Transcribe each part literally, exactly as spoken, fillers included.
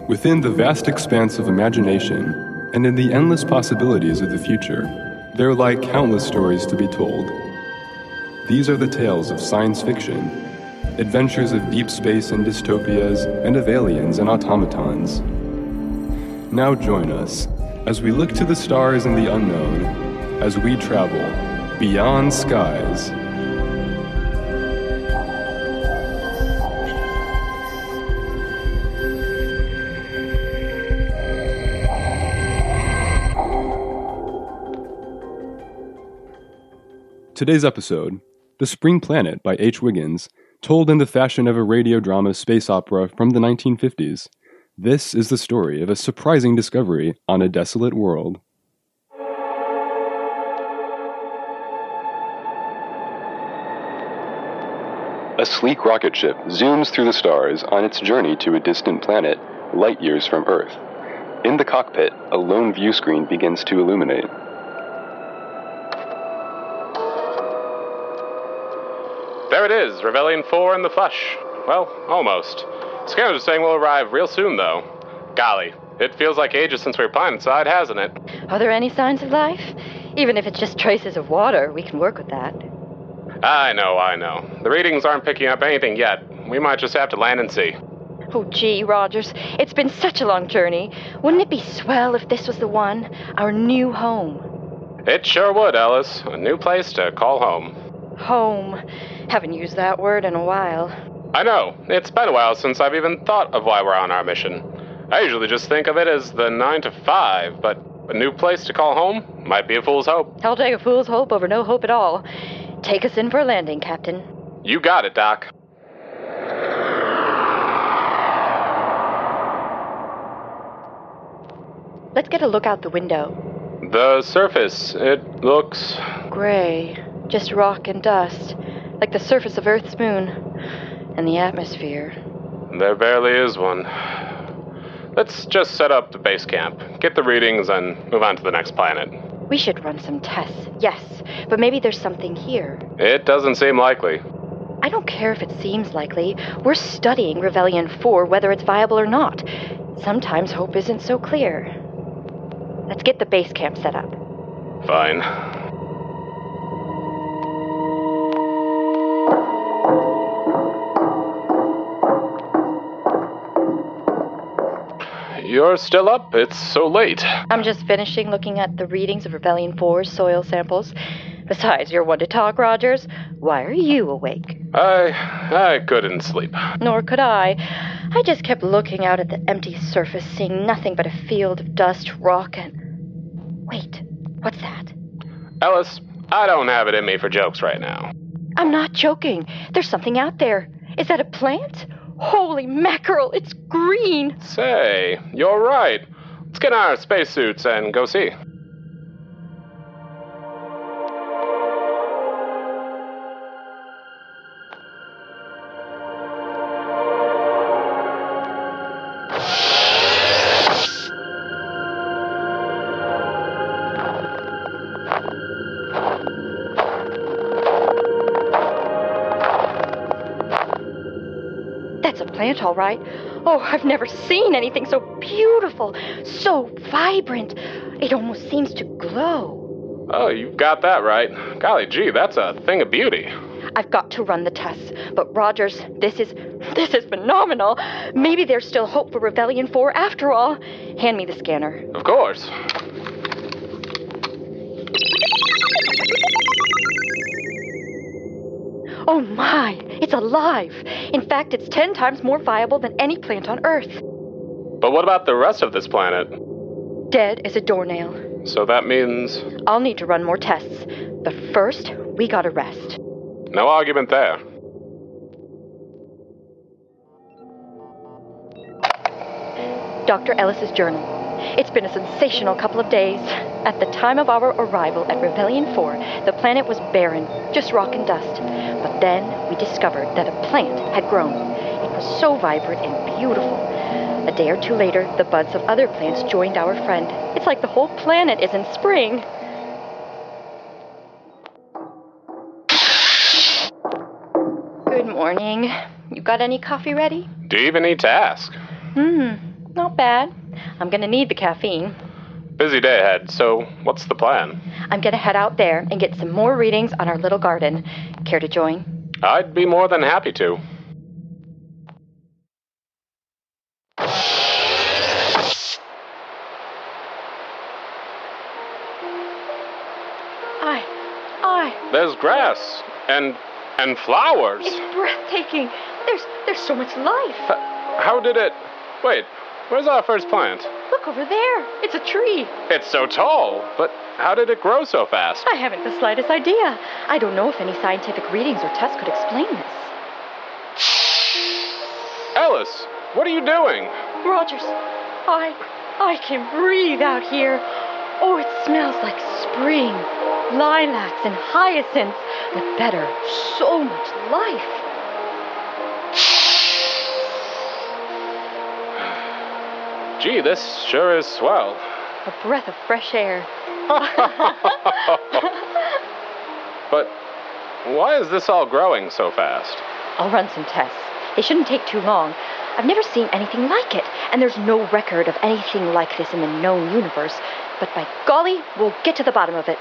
Within the vast expanse of imagination, and in the endless possibilities of the future, there lie countless stories to be told. These are the tales of science fiction, adventures of deep space and dystopias, and of aliens and automatons. Now join us as we look to the stars and the unknown, as we travel beyond skies. Today's episode, The Spring Planet by H. Wiggins, told in the fashion of a radio drama space opera from the nineteen fifties. This is the story of a surprising discovery on a desolate world. A sleek rocket ship zooms through the stars on its journey to a distant planet, light years from Earth. In the cockpit, a lone view screen begins to illuminate. There it is, Rebellion four in the flesh. Well, almost. Scanners are saying we'll arrive real soon, though. Golly, it feels like ages since we were planetside, hasn't it? Are there any signs of life? Even if it's just traces of water, we can work with that. I know, I know. The readings aren't picking up anything yet. We might just have to land and see. Oh, gee, Rogers, it's been such a long journey. Wouldn't it be swell if this was the one? Our new home. It sure would, Ellis. A new place to call home. Home. Haven't used that word in a while. I know. It's been a while since I've even thought of why we're on our mission. I usually just think of it as the nine to five, but a new place to call home might be a fool's hope. I'll take a fool's hope over no hope at all. Take us in for a landing, Captain. You got it, Doc. Let's get a look out the window. The surface, it looks... gray. Just rock and dust. Like the surface of Earth's moon. And the atmosphere. There barely is one. Let's just set up the base camp, get the readings, and move on to the next planet. We should run some tests, yes. But maybe there's something here. It doesn't seem likely. I don't care if it seems likely. We're studying Rebellion four, whether it's viable or not. Sometimes hope isn't so clear. Let's get the base camp set up. Fine. You're still up? It's so late. I'm just finishing looking at the readings of Rebellion four's soil samples. Besides, you're one to talk, Rogers. Why are you awake? I... I couldn't sleep. Nor could I. I just kept looking out at the empty surface, seeing nothing but a field of dust, rock, and... Wait, what's that? Ellis, I don't have it in me for jokes right now. I'm not joking. There's something out there. Is that a plant? Holy mackerel, it's green! Say, you're right. Let's get in our spacesuits and go see. Plant, all right. Oh, I've never seen anything so beautiful, so vibrant. It almost seems to glow. Oh, you've got that right. Golly gee, that's a thing of beauty. I've got to run the tests, but Rogers, this is, this is phenomenal. Maybe there's still hope for Rebellion four after all. Hand me the scanner. Of course. Oh my, it's alive. In fact, it's ten times more viable than any plant on Earth. But what about the rest of this planet? Dead as a doornail. So that means... I'll need to run more tests. But first, we gotta rest. No argument there. Doctor Ellis's journal. It's been a sensational couple of days. At the time of our arrival at Rebellion four, the planet was barren, just rock and dust. But then we discovered that a plant had grown. It was so vibrant and beautiful. A day or two later, the buds of other plants joined our friend. It's like the whole planet is in spring. Good morning. You got any coffee ready? Do you even need to ask? Hmm. Not bad. I'm gonna need the caffeine. Busy day ahead, so what's the plan? I'm gonna head out there and get some more readings on our little garden. Care to join? I'd be more than happy to. I... I... There's grass and and flowers. It's breathtaking. There's there's so much life. H- how did it... Wait, where's our first plant? Look over there. It's a tree. It's so tall, but how did it grow so fast? I haven't the slightest idea. I don't know if any scientific readings or tests could explain this. Alice, what are you doing? Rogers, I... I can breathe out here. Oh, it smells like spring. Lilacs and hyacinths. But better, so much life. Gee, this sure is swell. A breath of fresh air. But why is this all growing so fast? I'll run some tests. They shouldn't take too long. I've never seen anything like it, and there's no record of anything like this in the known universe. But by golly, we'll get to the bottom of it.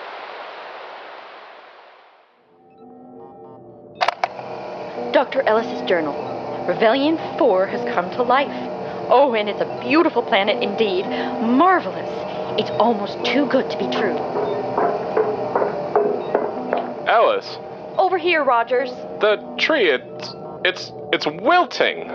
Doctor Ellis's journal. Revellion four has come to life. Oh, and it's a beautiful planet indeed. Marvelous. It's almost too good to be true. Alice. Over here, Rogers. The tree, it's... it's... it's wilting.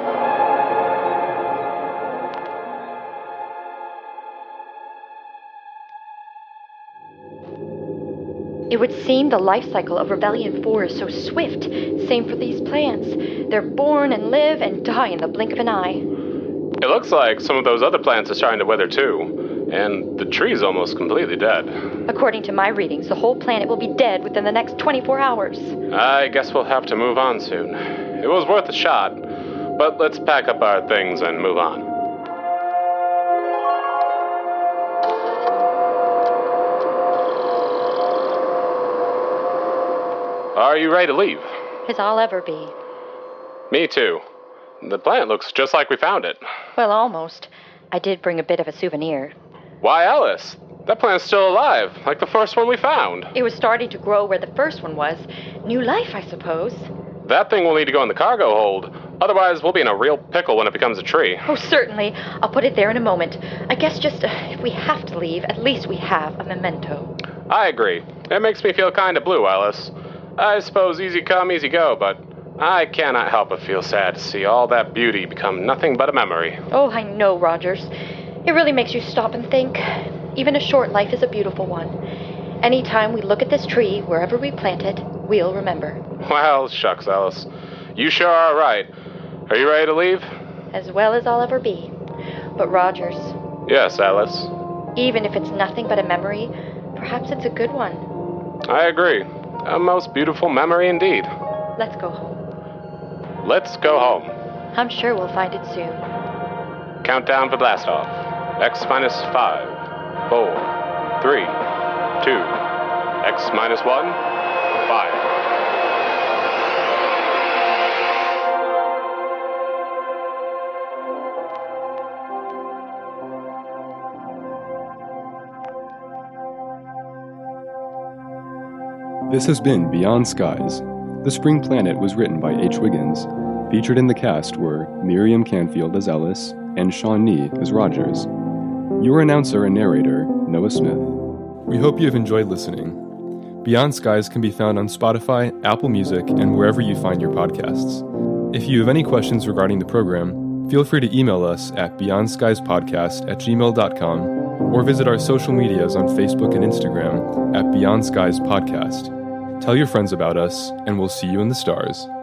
It would seem the life cycle of Revellion four is so swift. Same for these plants. They're born and live and die in the blink of an eye. It looks like some of those other plants are starting to wither too, and the tree's almost completely dead. According to my readings, the whole planet will be dead within the next twenty-four hours. I guess we'll have to move on soon. It was worth a shot, but let's pack up our things and move on. Are you ready to leave? As I'll ever be. Me too. The plant looks just like we found it. Well, almost. I did bring a bit of a souvenir. Why, Alice? That plant's still alive, like the first one we found. It was starting to grow where the first one was. New life, I suppose. That thing will need to go in the cargo hold. Otherwise, we'll be in a real pickle when it becomes a tree. Oh, certainly. I'll put it there in a moment. I guess just uh, if we have to leave, at least we have a memento. I agree. It makes me feel kind of blue, Alice. I suppose easy come, easy go, but I cannot help but feel sad to see all that beauty become nothing but a memory. Oh, I know, Rogers. It really makes you stop and think. Even a short life is a beautiful one. Anytime we look at this tree, wherever we plant it, we'll remember. Well, shucks, Alice. You sure are right. Are you ready to leave? As well as I'll ever be. But Rogers... Yes, Alice? Even if it's nothing but a memory, perhaps it's a good one. I agree. A most beautiful memory indeed. Let's go home. Let's go home. I'm sure we'll find it soon. Countdown for blastoff. X minus five, four, three, two, X minus one, fire. This has been Beyond Skies. The Spring Planet was written by H. Wiggins. Featured in the cast were Miriam Canfield as Ellis and Sean Nee as Rogers. Your announcer and narrator, Noah Smith. We hope you have enjoyed listening. Beyond Skies can be found on Spotify, Apple Music, and wherever you find your podcasts. If you have any questions regarding the program, feel free to email us at beyondskiespodcast at gmail dot com or visit our social medias on Facebook and Instagram at Beyond Skies Podcast. Tell your friends about us, and we'll see you in the stars.